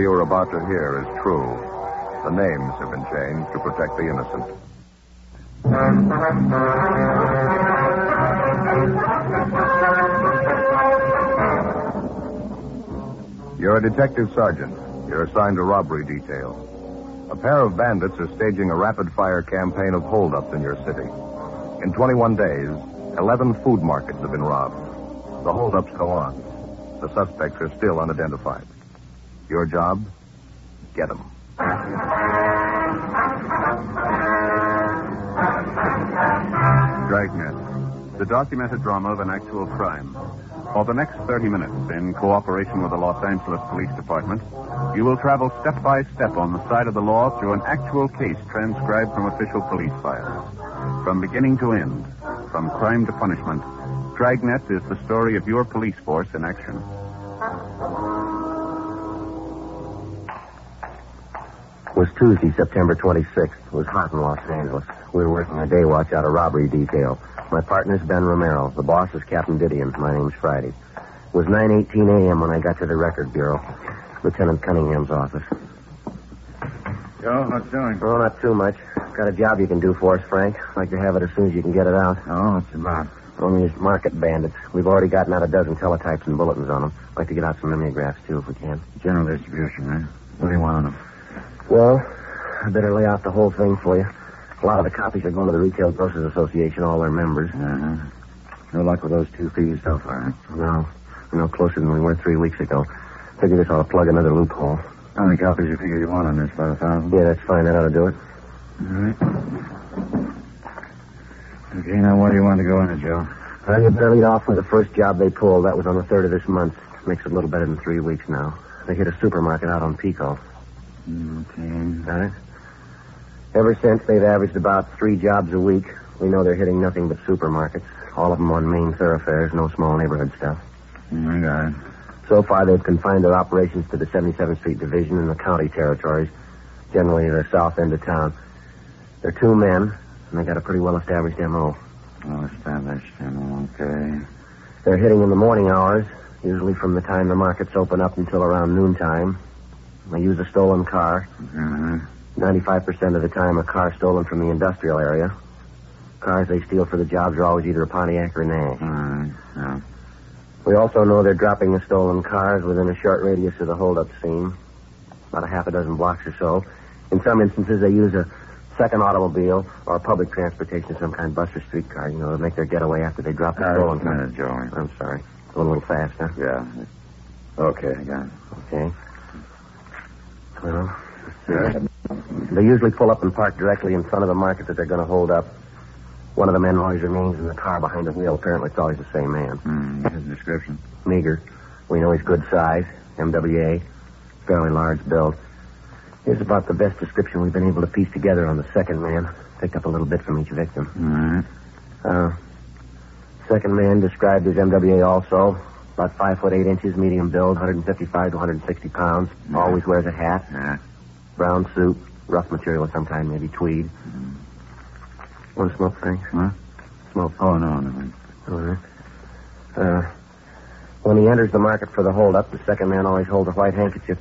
you are about to hear is true. The names have been changed to protect the innocent. You're a detective sergeant. You're assigned to robbery detail. A pair of bandits are staging a rapid-fire campaign of holdups in your city. In 21 days, 11 food markets have been robbed. The holdups go on. The suspects are still unidentified. Your job? Get them. Dragnet, the documented drama of an actual crime. For the next 30 minutes, in cooperation with the Los Angeles Police Department, you will travel step by step on the side of the law through an actual case transcribed from official police files. From beginning to end, from crime to punishment, Dragnet is the story of your police force in action. It was Tuesday, September 26th. It was hot in Los Angeles. We were working a day watch out of robbery detail. My partner's Ben Romero. The boss is Captain Didion. My name's Friday. It was 9:18 a.m. when I got to the record bureau. Lieutenant Cunningham's office. Joe, what's doing? Oh, not too much. Got a job you can do for us, Frank. Like to have it as soon as you can get it out. Oh, what's it about? On these market bandits. We've already gotten out a dozen teletypes and bulletins on them. Like to get out some mimeographs, too, if we can. General distribution, huh? What do you want on them? Well, I better lay out the whole thing for you. A lot of the copies are going to the Retail Grocers Association, all their members. Uh-huh. No luck with those two thieves so far, huh? No. We're no closer than we were 3 weeks ago. Figure this ought to plug another loophole. How many copies you figure you want on this? About 1,000? Yeah, that's fine. That ought to do it. All right. Okay, now where do you want to go in it, Joe? Well, you better lead off with the first job they pulled. That was on the 3rd of this month. Makes it a little better than 3 weeks now. They hit a supermarket out on Pico. Okay. Got it? Ever since, they've averaged about 3 jobs a week. We know they're hitting nothing but supermarkets. All of them on main thoroughfares, no small neighborhood stuff. I got it. So far, they've confined their operations to the 77th Street Division and the county territories, generally the south end of town. They're 2 men, and they got a pretty well-established M.O. Well-established, okay. They're hitting in the morning hours, usually from the time the markets open up until around noontime. They use a stolen car. Uh-huh. 95% of the time, a car stolen from the industrial area. Cars they steal for the jobs are always either a Pontiac or a Nash. All right, yeah. We also know they're dropping the stolen cars within a short radius of the holdup scene, about a half a dozen blocks or so. In some instances, they use a second automobile or public transportation, some kind of bus or streetcar, to make their getaway after they drop the stolen car. Joey. I'm sorry. A little fast, huh? Yeah. Okay, I got it. Okay. Well, Yeah. they usually pull up and park directly in front of the market that they're going to hold up. One of the men always remains in the car behind the wheel. Apparently, it's always the same man. His description. Meager. We know he's good size. MWA. Fairly large build. Here's about the best description we've been able to piece together on the second man. Picked up a little bit from each victim. All right. Second man described as MWA also. About 5'8", medium build, 155 to 160 pounds. Yeah. Always wears a hat. Yeah. Brown suit. Rough material of some kind, maybe tweed. Want to smoke, Frank? Huh? Smoke. Oh, no. All right. When he enters the market for the holdup, the second man always holds a white handkerchief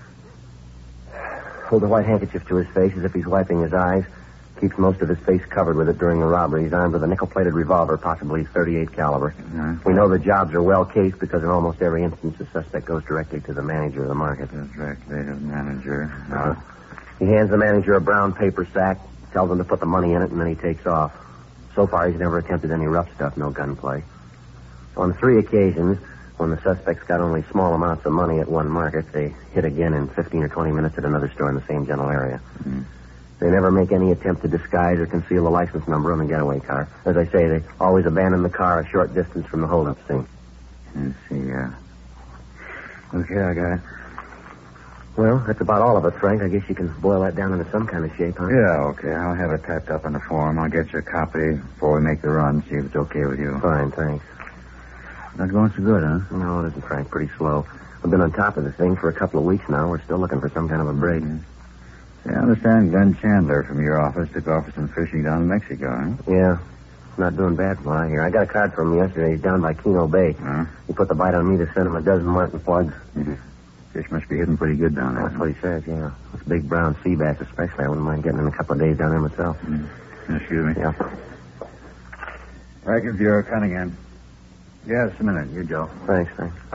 to his face as if he's wiping his eyes. Keeps most of his face covered with it during the robbery. He's armed with a nickel-plated revolver, possibly 38 caliber. Yeah. We know the jobs are well cased because in almost every instance the suspect goes directly to the manager of the market. Directly to the manager. He hands the manager a brown paper sack, tells him to put the money in it, and then he takes off. So far, he's never attempted any rough stuff, no gunplay. On 3 occasions, when the suspects got only small amounts of money at one market, they hit again in 15 or 20 minutes at another store in the same general area. They never make any attempt to disguise or conceal the license number on the getaway car. As I say, they always abandon the car a short distance from the holdup scene. Let's see, Okay, I got it. Well, that's about all of it, Frank. I guess you can boil that down into some kind of shape, huh? Yeah, okay. I'll have it typed up in the form. I'll get you a copy before we make the run, see if it's okay with you. Fine, thanks. Not going so good, huh? No, it isn't, Frank. Pretty slow. I've been on top of the thing for a couple of weeks now. We're still looking for some kind of a break. Yeah, I understand Glenn Chandler from your office took off for some fishing down in Mexico, huh? Yeah. Not doing bad from what I hear. I got a card from him yesterday. He's down by Keno Bay. Huh? He put the bite on me to send him a dozen martin plugs. Fish must be hidden pretty good down there. That's what he says, yeah. Those big brown sea bass especially. I wouldn't mind getting in a couple of days down there myself. Excuse me. Yeah. Racket Bureau, Cunningham. Yes, a minute. You, Joe. Thanks.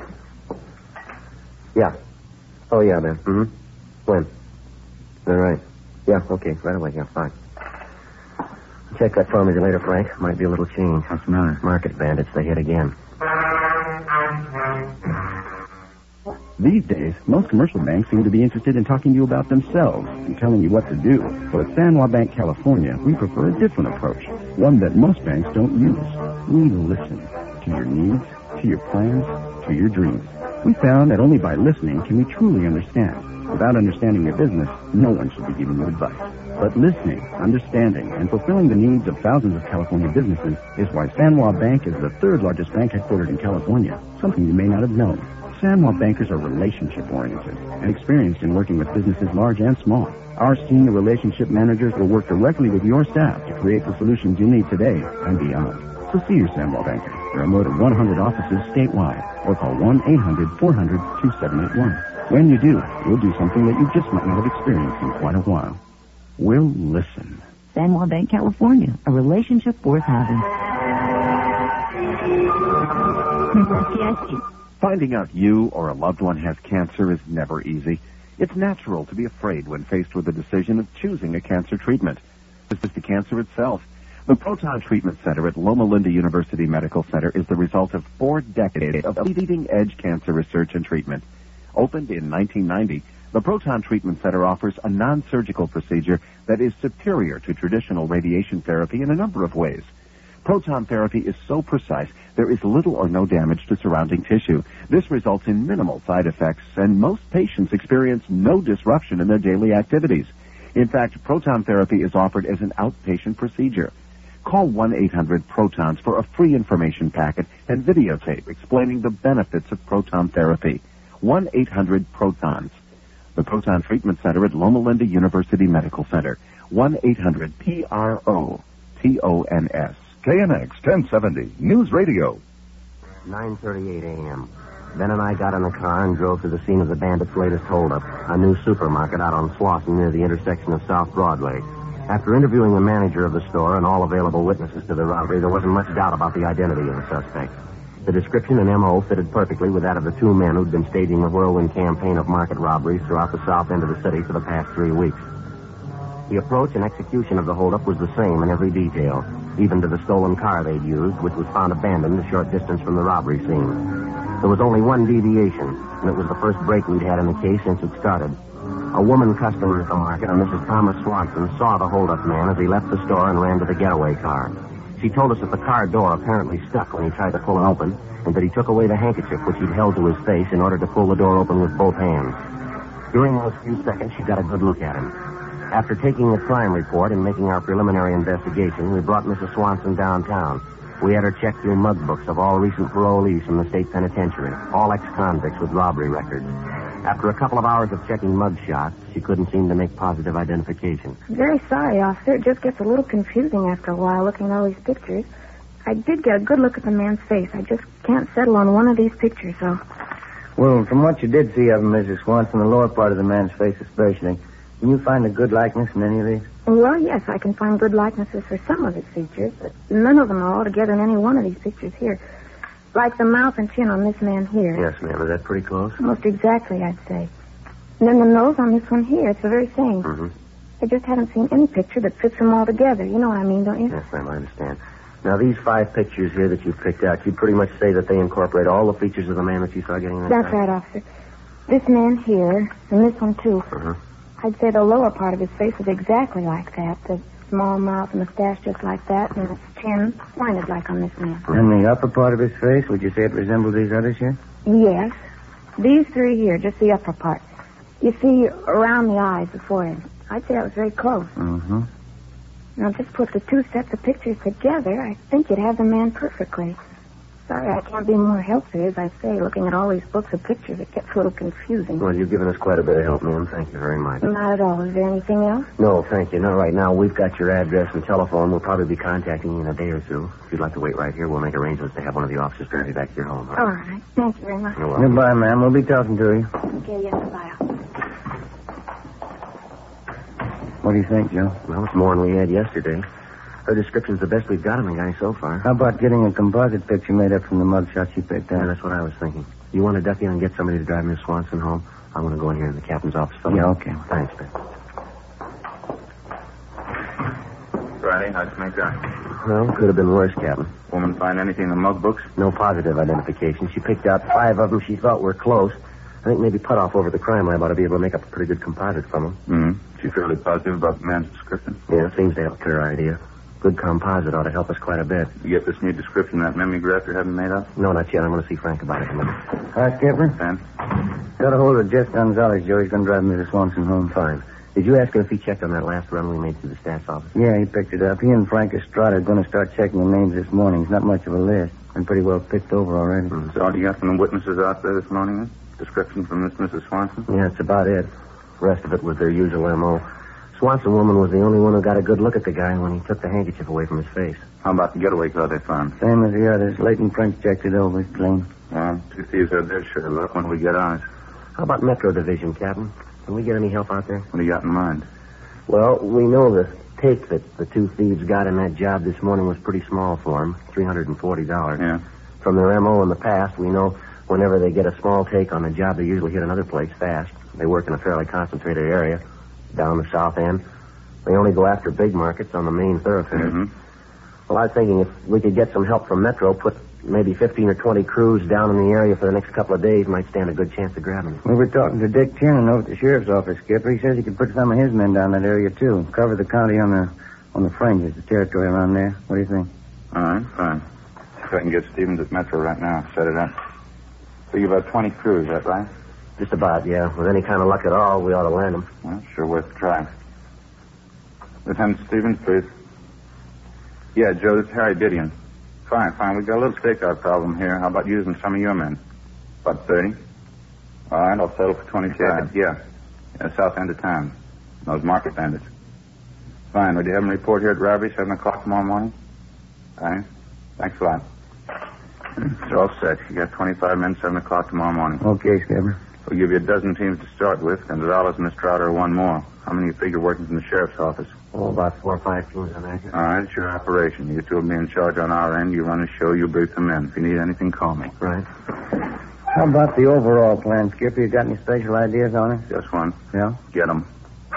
Yeah. Oh, yeah, man. Mm-hmm. When? All right. Yeah, okay. Right away. Yeah, fine. Check that for me later, Frank. Might be a little change. What's the matter? Market bandits. They hit again. These days, most commercial banks seem to be interested in talking to you about themselves and telling you what to do. But at San Juan Bank, California, we prefer a different approach, one that most banks don't use. We listen to your needs, to your plans, to your dreams. We found that only by listening can we truly understand. Without understanding your business, no one should be giving you advice. But listening, understanding, and fulfilling the needs of thousands of California businesses is why San Juan Bank is the third largest bank headquartered in California, something you may not have known. San Juan bankers are relationship-oriented and experienced in working with businesses large and small. Our senior relationship managers will work directly with your staff to create the solutions you need today and beyond. So see your San Juan banker. There are more than 100 offices statewide, or call 1-800-400-2781. When you do, we'll do something that you just might not have experienced in quite a while. We'll listen. San Juan Bank, California, a relationship worth having. Finding out you or a loved one has cancer is never easy. It's natural to be afraid when faced with the decision of choosing a cancer treatment. This is the cancer itself. The Proton Treatment Center at Loma Linda University Medical Center is the result of 4 decades of leading-edge cancer research and treatment. Opened in 1990, the Proton Treatment Center offers a non-surgical procedure that is superior to traditional radiation therapy in a number of ways. Proton therapy is so precise, there is little or no damage to surrounding tissue. This results in minimal side effects, and most patients experience no disruption in their daily activities. In fact, proton therapy is offered as an outpatient procedure. Call 1-800-PROTONS for a free information packet and videotape explaining the benefits of proton therapy. 1-800-PROTONS. The Proton Treatment Center at Loma Linda University Medical Center. 1-800-PROTONS. KNX 1070 News Radio. 9:38 a.m. Ben and I got in the car and drove to the scene of the bandits' latest holdup, a new supermarket out on Slauson near the intersection of South Broadway. After interviewing the manager of the store and all available witnesses to the robbery, there wasn't much doubt about the identity of the suspect. The description and M.O. fitted perfectly with that of the 2 men who'd been staging the whirlwind campaign of market robberies throughout the south end of the city for the past 3 weeks. The approach and execution of the holdup was the same in every detail, even to the stolen car they'd used, which was found abandoned a short distance from the robbery scene. There was only one deviation, and it was the first break we'd had in the case since it started. A woman customer at the market, a Mrs. Thomas Swanson, saw the holdup man as he left the store and ran to the getaway car. She told us that the car door apparently stuck when he tried to pull it open, and that he took away the handkerchief which he'd held to his face in order to pull the door open with both hands. During those few seconds, she got a good look at him. After taking the crime report and making our preliminary investigation, we brought Mrs. Swanson downtown. We had her check through mug books of all recent parolees from the state penitentiary, all ex-convicts with robbery records. After a couple of hours of checking mug shots, she couldn't seem to make positive identification. I'm very sorry, officer. It just gets a little confusing after a while looking at all these pictures. I did get a good look at the man's face. I just can't settle on one of these pictures, though. Well, from what you did see of him, Mrs. Swanson, the lower part of the man's face especially, can you find a good likeness in any of these? Well, yes, I can find good likenesses for some of his features, but none of them are all together in any one of these pictures here. Like the mouth and chin on this man here. Yes, ma'am. Is that pretty close? Almost exactly, I'd say. And then the nose on this one here, it's the very same. Mm-hmm. I just haven't seen any picture that fits them all together. You know what I mean, don't you? Yes, ma'am, I understand. Now, these 5 pictures here that you've picked out, you pretty much say that they incorporate all the features of the man that you saw getting in the That's car? right, officer. This man here, and this one, too. Uh-huh. I'd say the lower part of his face is exactly like that. The small mouth and mustache just like that, and his chin pointed like on this man. And the upper part of his face, would you say it resembles these others here? Yes. These 3 here, just the upper part. You see, around the eyes, the forehead. I'd say that was very close. Mm-hmm. Now, just put the 2 sets of pictures together, I think you'd have the man perfectly. Sorry I can't be more helpful. As I say, looking at all these books of pictures, it gets a little confusing. Well, you've given us quite a bit of help, ma'am. Thank you very much. Not at all. Is there anything else? No, thank you. Not right now. We've got your address and telephone. We'll probably be contacting you in a day or two. If you'd like to wait right here, we'll make arrangements to have one of the officers drive you back to your home. All right. Thank you very much. You're welcome. Goodbye, ma'am. We'll be talking to you. Okay, yes, goodbye. What do you think, Joe? Well, it's more than we had yesterday. Her description's the best we've got on the guy so far. How about getting a composite picture made up from the mugshot you picked Yeah, out? that's what I was thinking. You want to duck in and get somebody to drive Miss Swanson home? I'm going to go in here in the captain's office. Yeah, okay. Thanks, Ben. Friday, how'd you make that? Well, could have been worse, Captain. Woman find anything in the mug books? No positive identification. She picked out 5 of them she thought were close. I think maybe Putoff over at the crime lab ought to be able to make up a pretty good composite from them. Mm-hmm. She fairly positive about the man's description? Yeah, seems to have a clear idea. Good composite ought to help us quite a bit. You get this new description that mimeograph you're having made up? No, not yet. I'm going to see Frank about it in a minute. All right, Skipper. Ben? Got a hold of Jeff Gonzalez, Joe. He's going to drive Mrs. Swanson home. Fine. Did you ask him if he checked on that last run we made through the staff's office? Yeah, he picked it up. He and Frank Estrada are going to start checking the names this morning. It's not much of a list. Been pretty well picked over already. So all you got from the witnesses out there this morning, then? Description from this Mrs. Swanson? Yeah, that's about it. The rest of it was their usual M.O. Swanson woman was the only one who got a good look at the guy when he took the handkerchief away from his face. How about the getaway car they found? Same as the others. Leighton French checked it over. It's clean. Well, 2 thieves had their share of luck when we get ours. How about Metro Division, Captain? Can we get any help out there? What do you got in mind? Well, we know the take that the 2 thieves got in that job this morning was pretty small for them, $340. Yeah. From their M.O. in the past, we know whenever they get a small take on a job, they usually hit another place fast. They work in a fairly concentrated area down the south end. They only go after big markets on the main thoroughfare. Mm-hmm. Well, I was thinking if we could get some help from Metro, put maybe 15 or 20 crews down in the area for the next couple of days, might stand a good chance of grabbing them. We were talking to Dick Tiernan over at the sheriff's office, Skipper. He says he could put some of his men down that area, too. Cover the county on the fringes, the territory around there. What do you think? All right, fine. If I can get Stevens at Metro right now, set it up. Figure about 20 crews, is that right? Just about, yeah. With any kind of luck at all, we ought to land them. Well, sure worth a try. Lieutenant Stevens, please. Yeah, Joe, this is Harry Didion. Fine. We've got a little stakeout problem here. How about using some of your men? About 30. All right, I'll settle for 25. Yeah, south end of town. Those market bandits. Fine. Would you have them report here at robbery, 7 o'clock tomorrow morning? All right. Thanks a lot. It's all set. You got 25 men, 7 o'clock tomorrow morning. Okay, Skipper. We'll give you a dozen teams to start with, and $1 and Miss Trotter one more. How many you figure working from the sheriff's office? Oh, about 4 or 5 teams, I imagine. All right, it's your operation. You 2 will be in charge on our end. You run the show, you brief the men. If you need anything, call me. Right. How about the overall plan, Skipper? You got any special ideas on it? Just one. Yeah? Get 'em.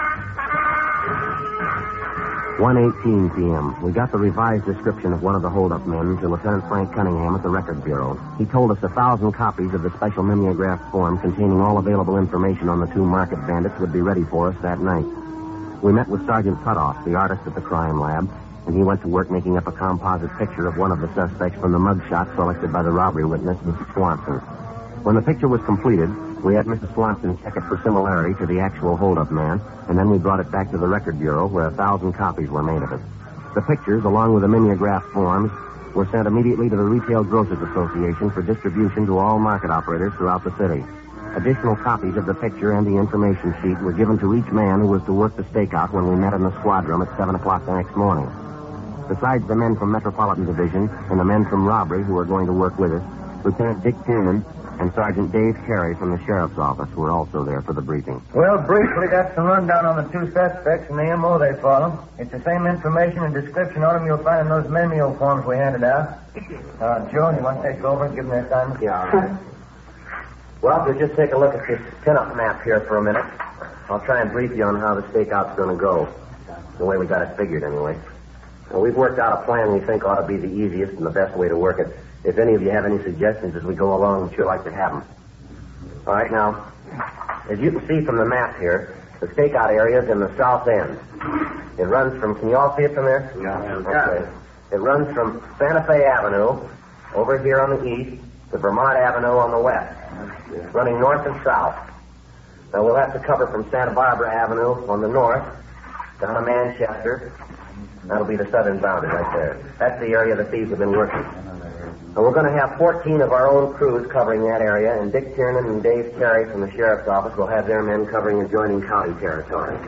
1:18 p.m. We got the revised description of one of the hold-up men to Lieutenant Frank Cunningham at the Record Bureau. He told us 1,000 copies of the special mimeograph form containing all available information on the 2 market bandits would be ready for us that night. We met with Sergeant Putoff, the artist at the crime lab, and he went to work making up a composite picture of one of the suspects from the mugshot selected by the robbery witness, Mrs. Swanson. When the picture was completed, we had Mrs. Swanson check it for similarity to the actual hold-up man, and then we brought it back to the Record Bureau, where 1,000 copies were made of it. The pictures, along with the mimeograph forms, were sent immediately to the Retail Grocers Association for distribution to all market operators throughout the city. Additional copies of the picture and the information sheet were given to each man who was to work the stakeout when we met in the squad room at 7 o'clock the next morning. Besides the men from Metropolitan Division and the men from robbery who were going to work with us, Lieutenant Dick Tiernan and Sergeant Dave Carey from the sheriff's office were also there for the briefing. Well, briefly, that's the rundown on the 2 suspects and the M.O. they follow. It's the same information and description on them you'll find in those memeo forms we handed out. Joe, you want to take over and give them their assignment? Yeah, all right. Well, if you'll just take a look at this pin-up map here for a minute, I'll try and brief you on how the stakeout's going to go. The way we got it figured, anyway. Well, we've worked out a plan we think ought to be the easiest and the best way to work it. If any of you have any suggestions as we go along, we'd sure like to have them. All right, now, as you can see from the map here, the stakeout area is in the south end. It runs from, can you all see it from there? Yeah. Okay. It runs from Santa Fe Avenue over here on the east to Vermont Avenue on the west, running north and south. Now, we'll have to cover from Santa Barbara Avenue on the north down to Manchester, That'll be the southern boundary right there. That's the area the thieves have been working. And we're going to have 14 of our own crews covering that area, and Dick Tiernan and Dave Carey from the sheriff's office will have their men covering adjoining county territory.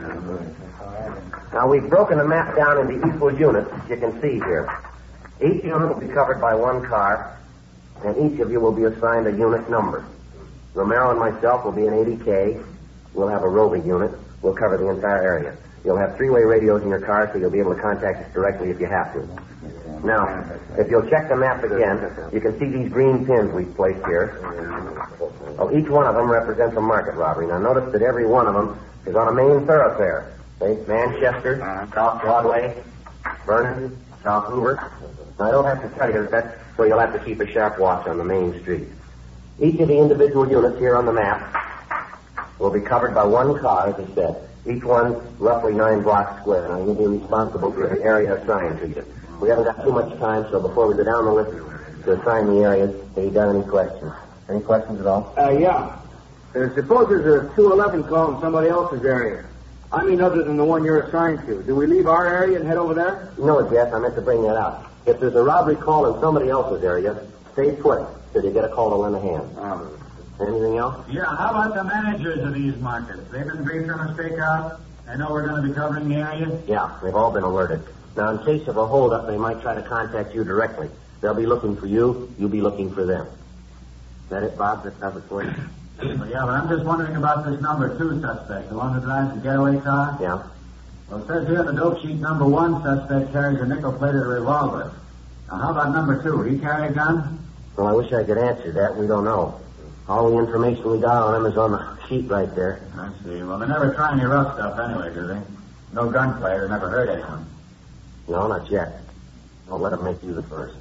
Now, we've broken the map down into equal units, as you can see here. Each unit will be covered by one car, and each of you will be assigned a unit number. Romero and myself will be in 80K. We'll have a roving unit. We'll cover the entire area. You'll have three-way radios in your car, so you'll be able to contact us directly if you have to. Now, if you'll check the map again, you can see these green pins we've placed here. Oh, each one of them represents a market robbery. Now, notice that every one of them is on a main thoroughfare. See? Manchester, South Broadway, Vernon, South Hoover. Now, I don't have to tell you that, so you'll have to keep a sharp watch on the main street. Each of the individual units here on the map will be covered by one car, as I said. Each one roughly 9 blocks square. Now, you'll be responsible for the area assigned to you. We haven't got too much time, so before we go down the list to assign the areas, have you got any questions? Any questions at all? Yeah. Suppose there's a 211 call in somebody else's area. I mean, other than the one you're assigned to. Do we leave our area and head over there? No, Jeff, I meant to bring that up. If there's a robbery call in somebody else's area, stay put till you get a call to lend a hand. Anything else? Yeah, how about the managers of these markets? They've been briefed on a stakeout? They know we're going to be covering the area? Yeah, they've all been alerted. Now, in case of a holdup, they might try to contact you directly. They'll be looking for you. You'll be looking for them. Is that it, Bob? That covers for you? Well, yeah, but I'm just wondering about this number 2 suspect, the one who drives the getaway car. Yeah. Well, it says here on the dope sheet number 1 suspect carries a nickel-plated revolver. Now, how about number 2? He carry a gun? Well, I wish I could answer that. We don't know. All the information we got on him is on the sheet right there. I see. Well, they never try any rough stuff anyway, do they? No gunplay. They never hurt anyone. No, not yet. Don't let them make you the first.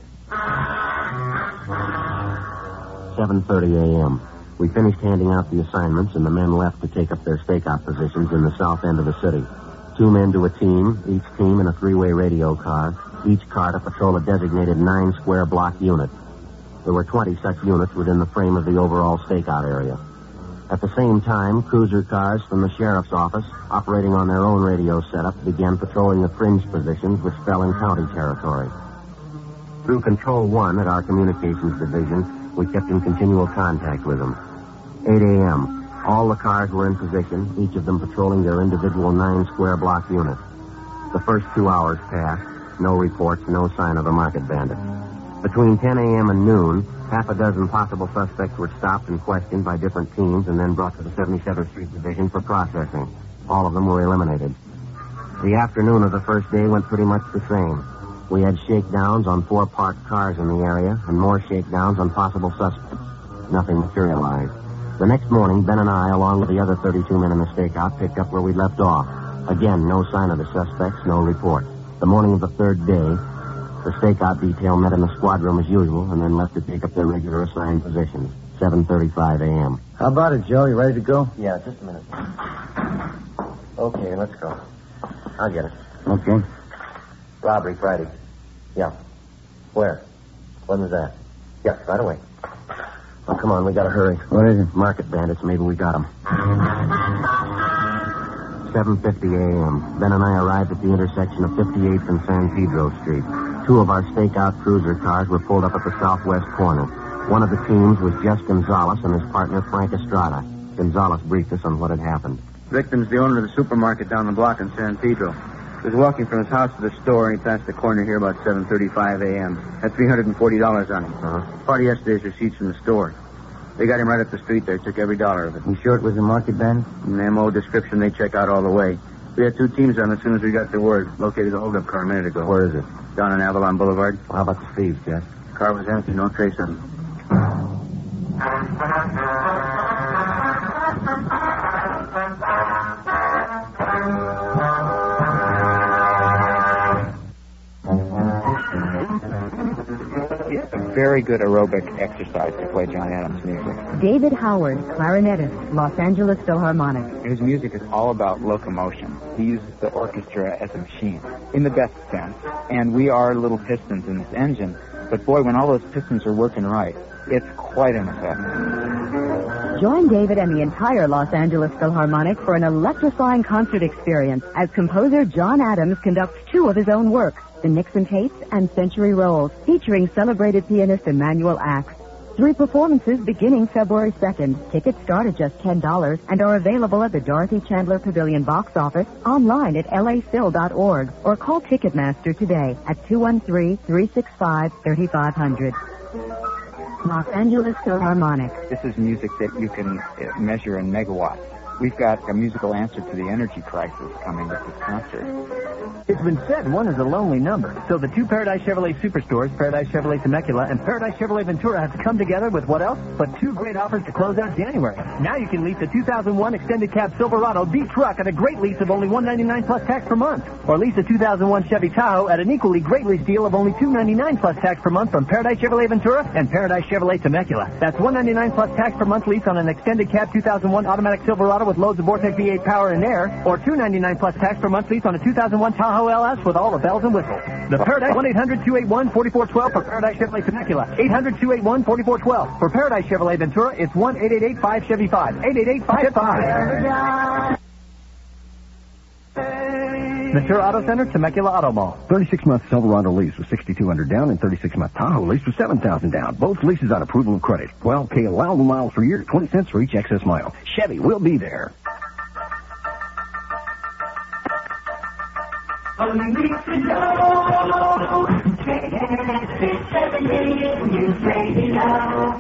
7:30 a.m. We finished handing out the assignments, and the men left to take up their stakeout positions in the south end of the city. 2 men to a team, each team in a 3-way radio car, each car to patrol a designated 9-square block unit. There were 20 such units within the frame of the overall stakeout area. At the same time, cruiser cars from the sheriff's office, operating on their own radio setup, began patrolling the fringe positions which fell in county territory. Through Control 1 at our communications division, we kept in continual contact with them. 8 a.m. All the cars were in position, each of them patrolling their individual 9-square block unit. The first 2 hours passed. No reports, no sign of a market bandit. Between 10 a.m. and noon, half a dozen possible suspects were stopped and questioned by different teams and then brought to the 77th Street Division for processing. All of them were eliminated. The afternoon of the first day went pretty much the same. We had shakedowns on 4 parked cars in the area and more shakedowns on possible suspects. Nothing materialized. The next morning, Ben and I, along with the other 32 men in the stakeout, picked up where we left off. Again, no sign of the suspects, no report. The morning of the third day, the stakeout detail met in the squad room as usual and then left to take up their regular assigned positions. 7:35 a.m. How about it, Joe? You ready to go? Yeah, just a minute. Okay, let's go. I'll get it. Okay. Robbery Friday. Yeah. Where? When was that? Yeah, right away. Oh, come on, we gotta hurry. What is it? Market bandits, maybe we got them. 7:50 a.m. Ben and I arrived at the intersection of 58th and San Pedro Street. 2 of our stakeout cruiser cars were pulled up at the southwest corner. One of the teams was Jess Gonzalez and his partner, Frank Estrada. Gonzalez briefed us on what had happened. Victim's the owner of the supermarket down the block in San Pedro. He was walking from his house to the store, and he passed the corner here about 7:35 a.m. Had $340 on him. Part of yesterday's receipts from the store. They got him right up the street there, took every dollar of it. You sure it was a market bandit? An M.O. description, they check out all the way. We had 2 teams on as soon as we got the word. Located the holdup car a minute ago. Where is it? Down on Avalon Boulevard. Well, how about the thieves, Jeff? The car was empty, no trace of him. It's a very good aerobic exercise to play John Adams music. David Howard, clarinetist, Los Angeles Philharmonic. His music is all about locomotion. He uses the orchestra as a machine, in the best sense. And we are little pistons in this engine. But boy, when all those pistons are working right, it's quite an effect. Join David and the entire Los Angeles Philharmonic for an electrifying concert experience as composer John Adams conducts two of his own works, the Nixon Tapes and Century Rolls, featuring celebrated pianist Emanuel Axe. 3 performances beginning February 2nd. Tickets start at just $10 and are available at the Dorothy Chandler Pavilion box office, online at laphil.org, or call Ticketmaster today at 213-365-3500. Los Angeles Philharmonic. This is music that you can measure in megawatts. We've got a musical answer to the energy crisis coming with this concert. It's been said one is a lonely number, so the 2 Paradise Chevrolet superstores, Paradise Chevrolet Temecula and Paradise Chevrolet Ventura, have come together with what else but 2 great offers to close out January. Now you can lease a 2001 extended cab Silverado D truck at a great lease of only $199 plus tax per month, or lease a 2001 Chevy Tahoe at an equally great lease deal of only $299 plus tax per month from Paradise Chevrolet Ventura and Paradise Chevrolet Temecula. That's $199 plus tax per month lease on an extended cab 2001 automatic Silverado with loads of Vortec V8 power and air, or $299 plus tax per month lease on a 2001 Tahoe LS with all the bells and whistles. The Paradise 1-800-281-4412 for Paradise Chevrolet Temecula. 800-281-4412. For Paradise Chevrolet Ventura, it's 1-888-5-CHEVY-5. 888-5-5. Ventura Auto Center, Temecula Auto Mall. 36-month Silverado lease with $6,200 down and 36-month Tahoe lease with $7,000 down. Both leases on approval of credit. 12K allowable miles per year, 20 cents for each excess mile. Chevy will be there. All you need to know, KS678 News Radio.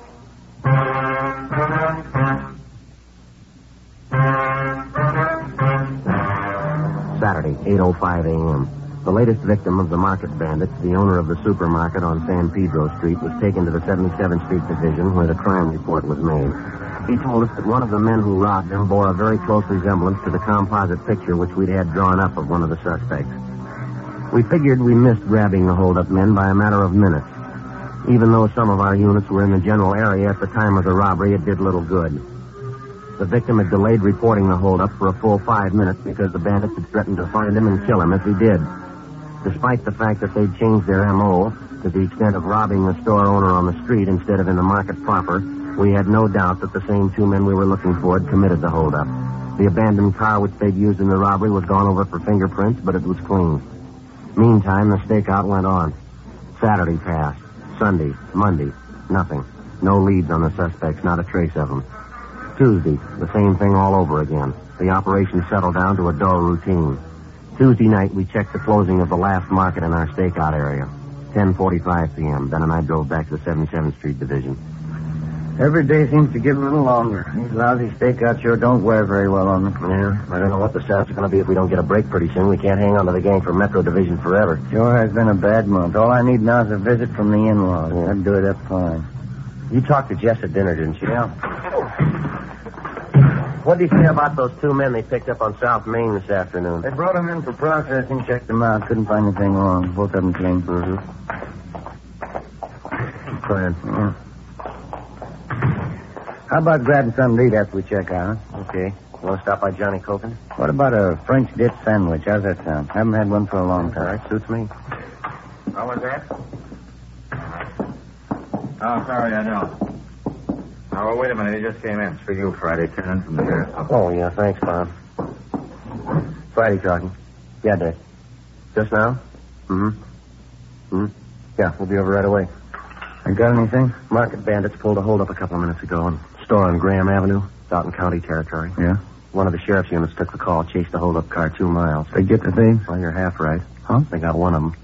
Saturday, 8:05 a.m. The latest victim of the market bandits, the owner of the supermarket on San Pedro Street, was taken to the 77th Street Division where the crime report was made. He told us that one of the men who robbed him bore a very close resemblance to the composite picture which we'd had drawn up of one of the suspects. We figured we missed grabbing the hold-up men by a matter of minutes. Even though some of our units were in the general area at the time of the robbery, it did little good. The victim had delayed reporting the hold-up for a full 5 minutes because the bandits had threatened to find him and kill him if he did. Despite the fact that they'd changed their M.O. to the extent of robbing the store owner on the street instead of in the market proper, we had no doubt that the same 2 men we were looking for had committed the hold-up. The abandoned car which they'd used in the robbery was gone over for fingerprints, but it was clean. Meantime, the stakeout went on. Saturday passed. Sunday, Monday, nothing. No leads on the suspects, not a trace of them. Tuesday, the same thing all over again. The operation settled down to a dull routine. Tuesday night, we checked the closing of the last market in our stakeout area. 10:45 p.m. Ben and I drove back to the 77th Street Division. Every day seems to get a little longer. These lousy stakeouts sure don't wear very well on me. Yeah, I don't know what the setups are going to be if we don't get a break pretty soon. We can't hang on to the gang for Metro Division forever. Sure has been a bad month. All I need now is a visit from the in-laws. Yeah. That'd do it up fine. You talked to Jess at dinner, didn't you? Yeah. What did he say about those 2 men they picked up on South Main this afternoon? They brought them in for processing, checked them out. Couldn't find anything wrong. Both of them clean. Mm-hmm. Fine. Yeah. How about grabbing something to eat after we check out, huh? Okay. You want to stop by Johnny Coken? What about a French dip sandwich? How's that sound? Haven't had one for a long time. All right, suits me. How was that? Oh, sorry, I know. Oh, wait a minute. He just came in. It's for you, Friday. Turn in from the air. Oh, yeah. Thanks, Bob. Friday talking. Yeah, Dick. Just now? Mm-hmm. Yeah, we'll be over right away. I got anything? Market bandits pulled a hold-up a couple of minutes ago in a store on Graham Avenue, Dalton County territory. Yeah? One of the sheriff's units took the call, chased the hold-up car 2 miles. They get the thieves? Well, you're half right. Huh? They got one of them.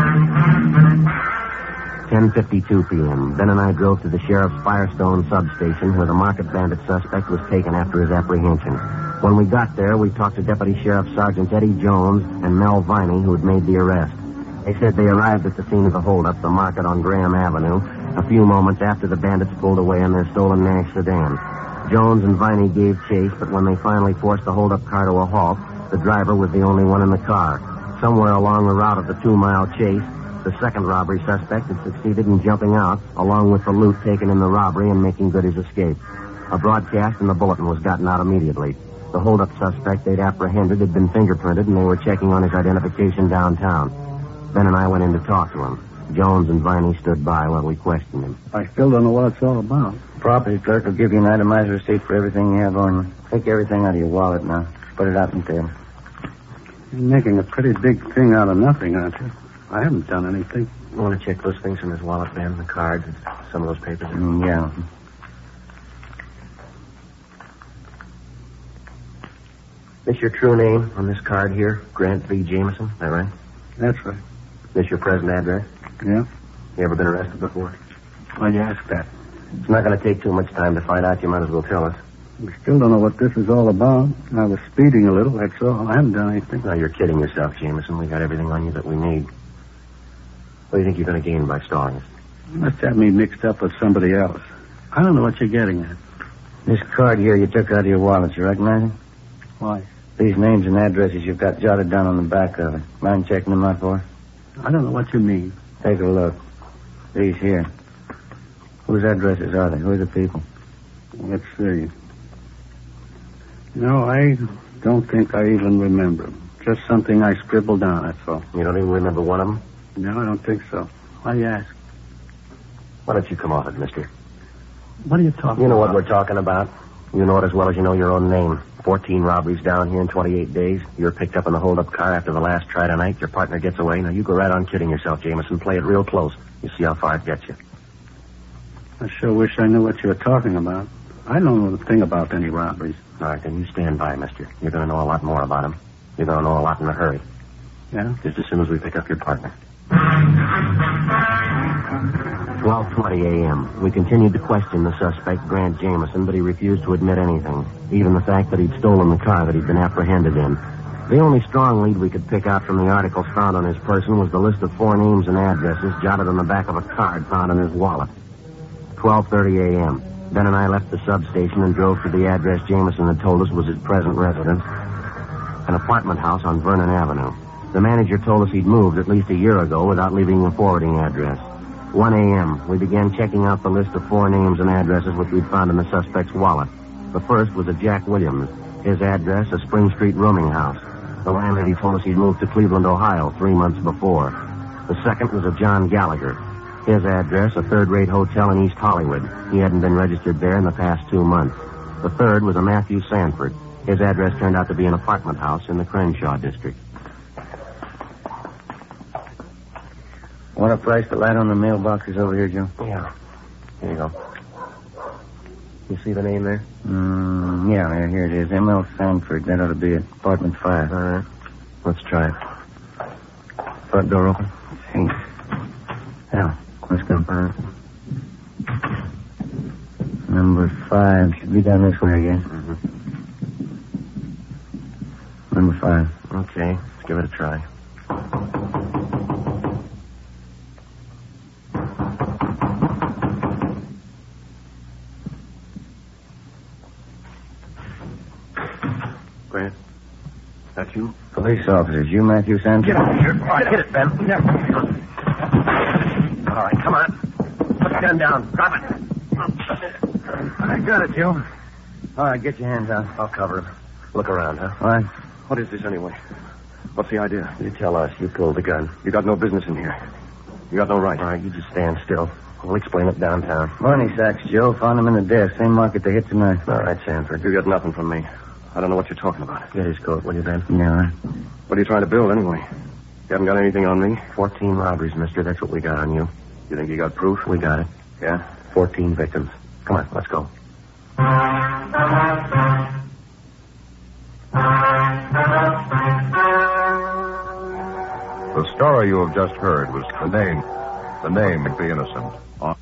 10:52 p.m. Ben and I drove to the sheriff's Firestone substation where the market bandit suspect was taken after his apprehension. When we got there, we talked to Deputy Sheriff Sergeant Eddie Jones and Mel Viney, who had made the arrest. They said they arrived at the scene of the holdup, the market on Graham Avenue, a few moments after the bandits pulled away in their stolen Nash sedan. Jones and Viney gave chase, but when they finally forced the holdup car to a halt, the driver was the only one in the car. Somewhere along the route of the 2-mile chase, the second robbery suspect had succeeded in jumping out, along with the loot taken in the robbery and making good his escape. A broadcast in the bulletin was gotten out immediately. The holdup suspect they'd apprehended had been fingerprinted, and they were checking on his identification downtown. Ben and I went in to talk to him. Jones and Viney stood by while we questioned him. I still don't know what it's all about. Property clerk will give you an itemized receipt for everything you have on you. Take everything out of your wallet now. Put it out in the table. You're making a pretty big thing out of nothing, aren't you? I haven't done anything. You want to check those things from his wallet, Ben? The cards and some of those papers? Yeah. This your true name on this card here? Grant V. Jameson, is that right? That's right. This your present address? Yeah? You ever been arrested before? Why'd you ask that? It's not going to take too much time to find out. You might as well tell us. We still don't know what this is all about. I was speeding a little, that's all. I haven't done anything. No, you're kidding yourself, Jameson. We got everything on you that we need. What do you think you're going to gain by stalling us? You must have me mixed up with somebody else. I don't know what you're getting at. This card here you took out of your wallet, you recognize it? Why? These names and addresses you've got jotted down on the back of it. Mind checking them out for us? I don't know what you mean. Take a look. These here. Whose addresses are they? Who are the people? Let's see. No, I don't think I even remember them. Just something I scribbled down, that's all. You don't even remember one of them? No, I don't think so. Why do you ask? Why don't you come off it, mister? What are you talking about? You know what we're talking about. You know it as well as you know your own name. 14 robberies down here in 28 days. You're picked up in the hold-up car after the last try tonight. Your partner gets away. Now, you go right on kidding yourself, Jameson. Play it real close. You see how far it gets you. I sure wish I knew what you were talking about. I don't know a thing about any robberies. All right, then you stand by, mister. You're going to know a lot more about him. You're going to know a lot in a hurry. Yeah? Just as soon as we pick up your partner. 12:20 a.m. We continued to question the suspect, Grant Jameson, but he refused to admit anything, even the fact that he'd stolen the car that he'd been apprehended in. The only strong lead we could pick out from the articles found on his person was the list of 4 names and addresses jotted on the back of a card found in his wallet. 12:30 a.m. Ben and I left the substation and drove to the address Jameson had told us was his present residence, an apartment house on Vernon Avenue. The manager told us he'd moved at least a year ago without leaving a forwarding address. 1 a.m. We began checking out the list of 4 names and addresses which we'd found in the suspect's wallet. The first was a Jack Williams. His address, a Spring Street rooming house. The landlady told us he'd moved to Cleveland, Ohio 3 months before. The second was a John Gallagher. His address, a third-rate hotel in East Hollywood. He hadn't been registered there in the past 2 months. The third was a Matthew Sanford. His address turned out to be an apartment house in the Crenshaw district. Want a price to light on the mailboxes over here, Joe? Yeah. Here you go. You see the name there? Yeah, here it is. M.L. Sanford. That ought to be it. Apartment 5. All right. Let's try it. Front door open? Hey. Yeah, let's go. Number 5. Should be down this way, I guess. Mm-hmm. Number 5. Okay, let's give it a try. Grant, that's you? Police officers. You Matthew Sanford? Get out of here. All right, hit it, Ben. All right, come on. Put the gun down. Drop it. I got it, Joe. All right, get your hands out. I'll cover him. Look around, huh? What? What is this anyway? What's the idea? You tell us. You pulled the gun. You got no business in here. You got no right. All right, you just stand still. We'll explain it downtown. Money sacks, Joe. Found them in the desk. Same market they hit tonight. All right, Sanford. You got nothing from me. I don't know what you're talking about. Get his coat, will you, Ben? Yeah. What are you trying to build, anyway? You haven't got anything on me? 14 robberies, mister. That's what we got on you. You think you got proof? We got it. Yeah? 14 victims. Come on, let's go. The story you have just heard was the name of the innocent.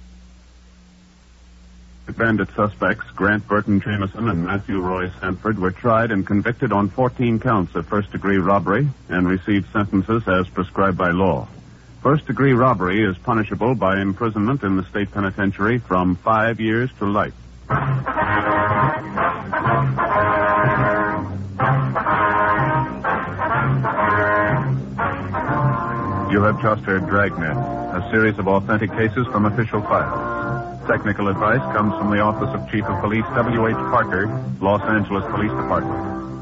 The bandit suspects, Grant Burton Jameson and Matthew Roy Sanford, were tried and convicted on 14 counts of first-degree robbery and received sentences as prescribed by law. First-degree robbery is punishable by imprisonment in the state penitentiary from 5 years to life. You have just heard Dragnet, a series of authentic cases from official files. Technical advice comes from the Office of Chief of Police W.H. Parker, Los Angeles Police Department.